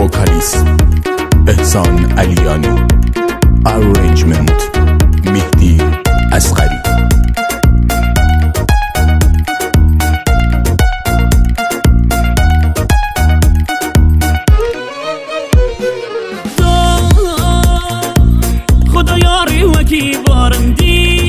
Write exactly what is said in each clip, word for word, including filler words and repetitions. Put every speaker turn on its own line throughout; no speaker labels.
وکالیست احسان علیانی، ارنجمنت مهدی اصغری.
خدا یاری وکی بارم دی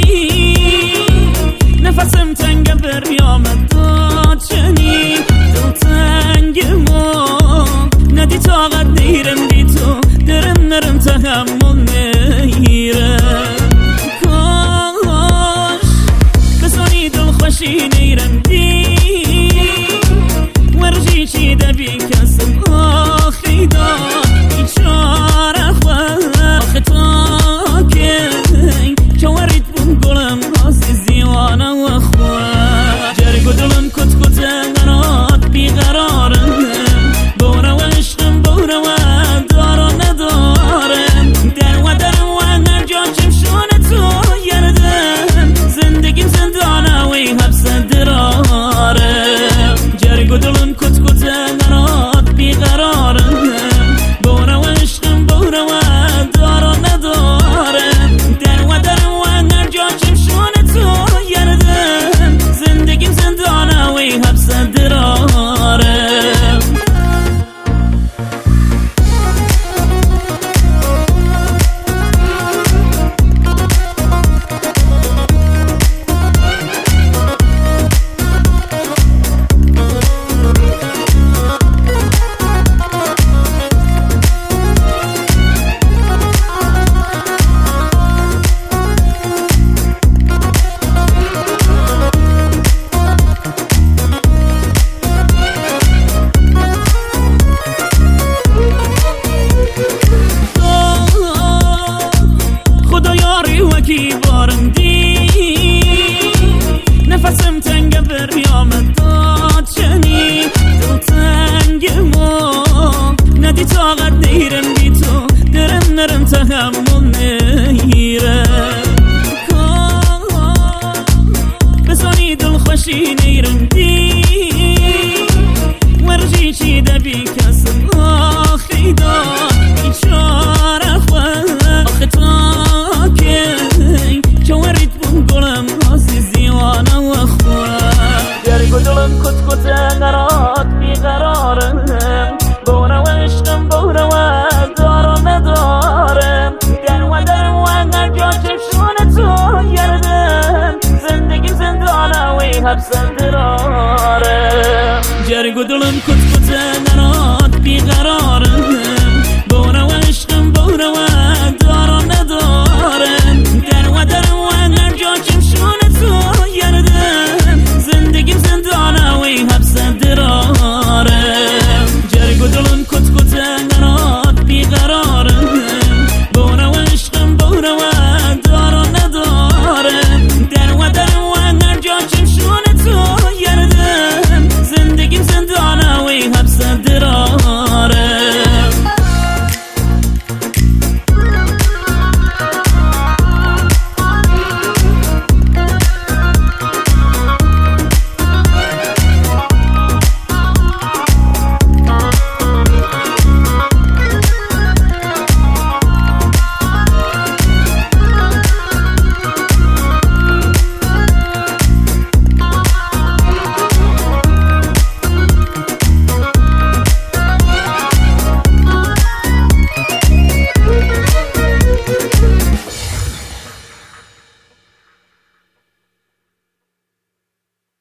نفسم تنگ بریامد داد چنی دل تنگ ما ندی طاقت نیرم دی تو درم نرم تحمل نیرم کاش بسانی دل خوشی نیرم دی ورجی چی دبی کسم آخی داد بیچاره خواه آخه تا که ورید بون گلم آسی زیوانه و خواه جرگ و دلم کت کت نراد بیقرارم بوره و عشقم بوره و دار و ندارم در و درم و نرجا چمشون تو یردم زندگیم زندانه وی حبس درارم جرگ و دلم کت کت نراد بیقرارم بوره و عشقم بوره و دار و ندارم در و درم و نرجا چمشون تو یردم زندگیم زندانه وی حبس درارم وکی بارم دی نفسم تنگ بریامد داد چنی دل تنگ ما ندی طاقت نیرم بی تو درم نرم تحمل نیرم بسانی دل خوشی نیرم دی ورجی چی دبی کسم آخی داد بیچاره خواه آخه تا که ورید بون گلم آسی زیوانه و خواه گرگ و دلم کت کت نراد بیقرارم بوره و عشقم بوره و دار و ندارم در و درم و نرجا چمشون تو یردم زندگیم زندانه وی حبس درارم گرگ و دلم کت کت